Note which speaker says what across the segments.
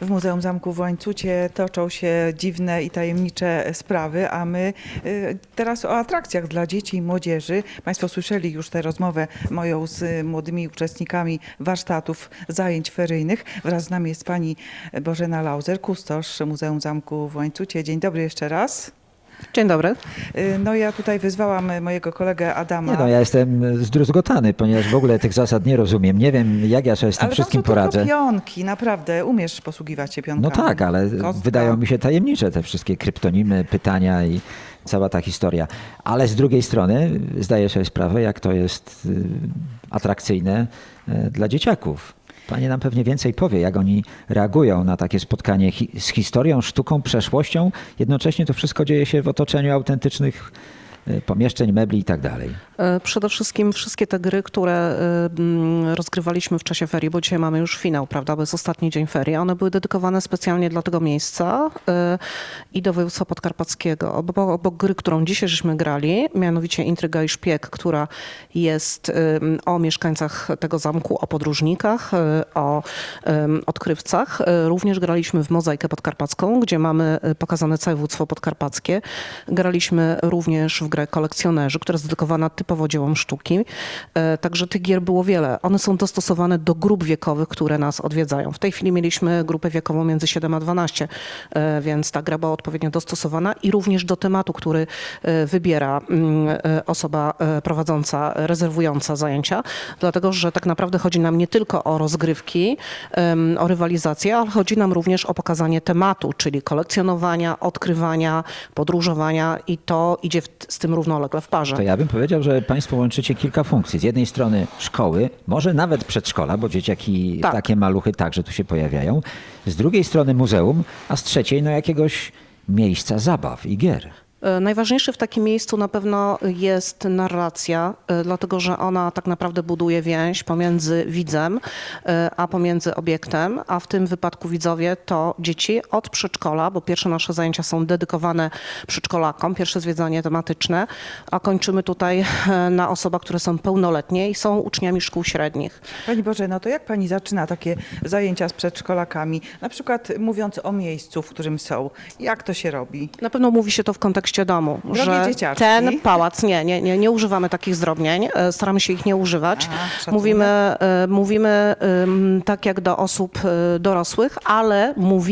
Speaker 1: W Muzeum Zamku w Łańcucie toczą się dziwne i tajemnicze sprawy, a my teraz o atrakcjach dla dzieci i młodzieży. Państwo słyszeli już tę rozmowę moją z młodymi uczestnikami warsztatów, zajęć feryjnych. Wraz z nami jest pani Bożena Lauser, kustosz Muzeum Zamku w Łańcucie. Dzień dobry jeszcze raz.
Speaker 2: Dzień dobry.
Speaker 1: No ja tutaj wyzwałam mojego kolegę Adama.
Speaker 3: Nie no, ja jestem zdruzgotany, ponieważ w ogóle tych zasad nie rozumiem. Nie wiem, jak ja sobie z tym wszystkim poradzę.
Speaker 1: Ale pionki, naprawdę. Umiesz posługiwać się pionkami.
Speaker 3: No tak, ale
Speaker 1: Kostka.
Speaker 3: wydają mi się tajemnicze te wszystkie kryptonimy, pytania i cała ta historia. Ale z drugiej strony zdaję sobie sprawę, jak to jest atrakcyjne dla dzieciaków. Pani nam pewnie więcej powie, jak oni reagują na takie spotkanie z historią, sztuką, przeszłością. Jednocześnie to wszystko dzieje się w otoczeniu autentycznych pomieszczeń, mebli i tak dalej.
Speaker 2: Przede wszystkim wszystkie te gry, które rozgrywaliśmy w czasie ferii, bo dzisiaj mamy już finał, prawda, bo jest ostatni dzień ferii, one były dedykowane specjalnie dla tego miejsca i do województwa podkarpackiego. Obok gry, którą dzisiaj żeśmy grali, mianowicie Intryga i Szpieg, która jest o mieszkańcach tego zamku, o podróżnikach, o odkrywcach. Również graliśmy w Mozaikę Podkarpacką, gdzie mamy pokazane całe województwo podkarpackie. Graliśmy również w grę Kolekcjonerzy, która jest dedykowana typowo dziełom sztuki. Także tych gier było wiele. One są dostosowane do grup wiekowych, które nas odwiedzają. W tej chwili mieliśmy grupę wiekową między 7 a 12, więc ta gra była odpowiednio dostosowana i również do tematu, który wybiera osoba prowadząca, rezerwująca zajęcia, dlatego że tak naprawdę chodzi nam nie tylko o rozgrywki, o rywalizację, ale chodzi nam również o pokazanie tematu, czyli kolekcjonowania, odkrywania, podróżowania i to idzie z tym równolegle w parze.
Speaker 3: To ja bym powiedział, że Państwo łączycie kilka funkcji. Z jednej strony szkoły, może nawet przedszkola, bo dzieciaki,
Speaker 2: Tak.
Speaker 3: takie maluchy także tu się pojawiają. Z drugiej strony muzeum, a z trzeciej no jakiegoś miejsca zabaw i gier.
Speaker 2: Najważniejsze w takim miejscu na pewno jest narracja, dlatego że ona tak naprawdę buduje więź pomiędzy widzem, a pomiędzy obiektem, a w tym wypadku widzowie to dzieci od przedszkola, bo pierwsze nasze zajęcia są dedykowane przedszkolakom, pierwsze zwiedzanie tematyczne, a kończymy tutaj na osobach, które są pełnoletnie i są uczniami szkół średnich.
Speaker 1: Pani Bożeno, to jak pani zaczyna takie zajęcia z przedszkolakami? Na przykład mówiąc o miejscu, w którym są. Jak to się robi?
Speaker 2: Na pewno mówi się to w kontekście domu,
Speaker 1: Drogie
Speaker 2: że
Speaker 1: dzieciaczki.
Speaker 2: ten pałac, nie używamy takich zdrobnień, staramy się ich nie używać. Mówimy tak jak do osób dorosłych, ale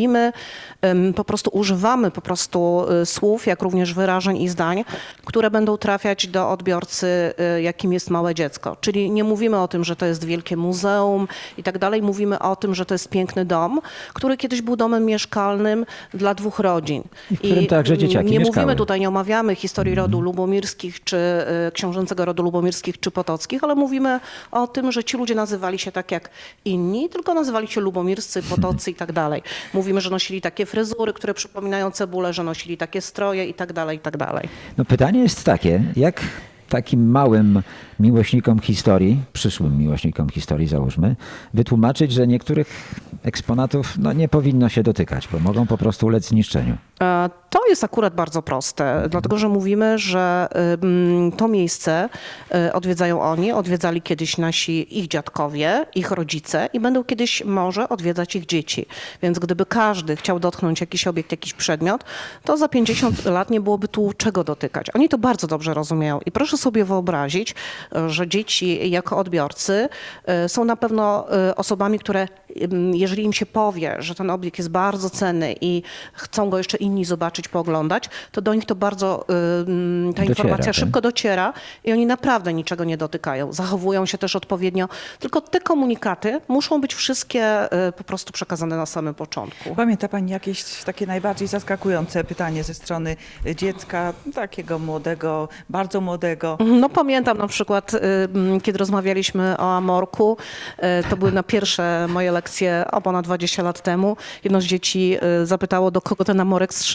Speaker 2: po prostu używamy po prostu słów, jak również wyrażeń i zdań, które będą trafiać do odbiorcy, jakim jest małe dziecko. Czyli nie mówimy o tym, że to jest wielkie muzeum i tak dalej, mówimy o tym, że to jest piękny dom, który kiedyś był domem mieszkalnym dla 2 rodzin.
Speaker 3: I w którym także dzieciaki
Speaker 2: nie
Speaker 3: mieszkały.
Speaker 2: mówimy tutaj, nie omawiamy historii rodu lubomirskich, czy książęcego rodu lubomirskich, czy potockich, ale mówimy o tym, że ci ludzie nazywali się tak jak inni, tylko nazywali się lubomirscy, potocy i tak dalej. Mówimy, że nosili takie fryzury, które przypominają cebulę, że nosili takie stroje i tak dalej, i tak dalej.
Speaker 3: No pytanie jest takie, jak takim małym miłośnikom historii, przyszłym miłośnikom historii załóżmy, wytłumaczyć, że niektórych eksponatów no, nie powinno się dotykać, bo mogą po prostu ulec zniszczeniu.
Speaker 2: To jest akurat bardzo proste, dlatego że mówimy, że to miejsce odwiedzają oni, odwiedzali kiedyś ich dziadkowie, ich rodzice i będą kiedyś może odwiedzać ich dzieci. Więc gdyby każdy chciał dotknąć jakiś obiekt, jakiś przedmiot, to za 50 lat nie byłoby tu czego dotykać. Oni to bardzo dobrze rozumieją i proszę sobie wyobrazić, że dzieci jako odbiorcy są na pewno osobami, które jeżeli im się powie, że ten obiekt jest bardzo cenny i chcą go jeszcze inni zobaczyć, pooglądać, to do nich to bardzo ta informacja
Speaker 3: tak?
Speaker 2: szybko dociera i oni naprawdę niczego nie dotykają. Zachowują się też odpowiednio, tylko te komunikaty muszą być wszystkie po prostu przekazane na samym początku.
Speaker 1: Pamięta pani jakieś takie najbardziej zaskakujące pytanie ze strony dziecka, takiego młodego, bardzo młodego?
Speaker 2: No pamiętam na przykład, kiedy rozmawialiśmy o Amorku, to były na pierwsze moje lekcje o ponad 20 lat temu. Jedno z dzieci zapytało, do kogo ten Amorek strzela, a drugie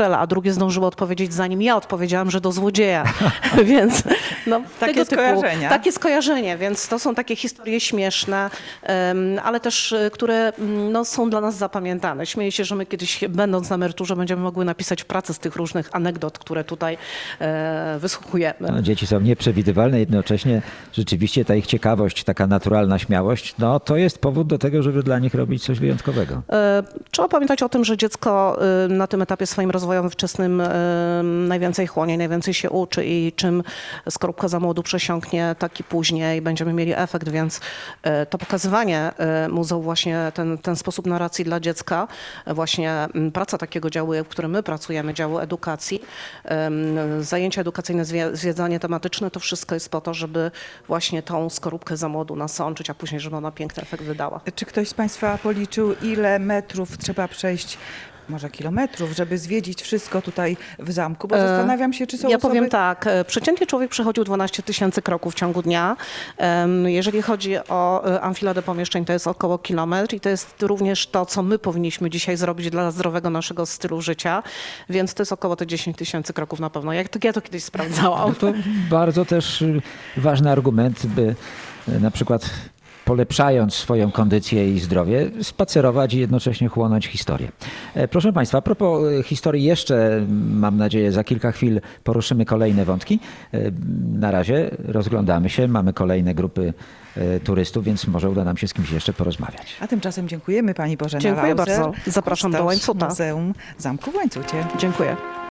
Speaker 2: sobie zdążyły odpowiedzieć, zanim ja odpowiedziałam, że do złodzieja. Więc no,
Speaker 1: Takie skojarzenia.
Speaker 2: Takie skojarzenie, więc to są takie historie śmieszne, ale też, które no, są dla nas zapamiętane. Śmieję się, że my kiedyś, będąc na emeryturze, będziemy mogły napisać pracę z tych różnych anegdot, które tutaj wysłuchujemy.
Speaker 3: No, dzieci są nieprzewidywalne, jednocześnie rzeczywiście ta ich ciekawość, taka naturalna śmiałość, no to jest powód do tego, żeby dla nich robić coś wyjątkowego.
Speaker 2: Trzeba pamiętać o tym, że dziecko na tym etapie swoim rozwojowym wczesnym najwięcej chłonie, najwięcej się uczy i czym skorupka za młodu przesiąknie, tak i później będziemy mieli efekt, więc to pokazywanie muzeum, właśnie ten sposób narracji dla dziecka, właśnie praca takiego działu, w którym my pracujemy, działu edukacji, zajęcia edukacyjne, zwiedzanie tematyczne, to wszystko jest po to, żeby właśnie tą skorupkę za młodu nasączyć, a później, żeby ona piękny efekt wydała.
Speaker 1: Czy ktoś z Państwa policzył, ile metrów trzeba przejść, może kilometrów, żeby zwiedzić wszystko tutaj w zamku? Bo zastanawiam się, czy są
Speaker 2: Ja
Speaker 1: osoby...
Speaker 2: powiem tak, przeciętnie człowiek przechodził 12 000 kroków w ciągu dnia. Jeżeli chodzi o amfiladę pomieszczeń, to jest około kilometr i to jest również to, co my powinniśmy dzisiaj zrobić dla zdrowego naszego stylu życia, więc to jest około te 10 000 kroków na pewno. Ja to kiedyś sprawdzałam.
Speaker 3: To bardzo też ważny argument, by na przykład polepszając swoją kondycję i zdrowie, spacerować i jednocześnie chłonąć historię. Proszę Państwa, a propos historii jeszcze, mam nadzieję, za kilka chwil poruszymy kolejne wątki. Na razie rozglądamy się, mamy kolejne grupy turystów, więc może uda nam się z kimś jeszcze porozmawiać.
Speaker 1: A tymczasem dziękujemy Pani Bożena
Speaker 2: Dziękuję
Speaker 1: Lauser,
Speaker 2: bardzo. Zapraszam do
Speaker 1: kustosz
Speaker 2: Łańcuta.
Speaker 1: Muzeum Zamku w Łańcucie.
Speaker 2: Dziękuję.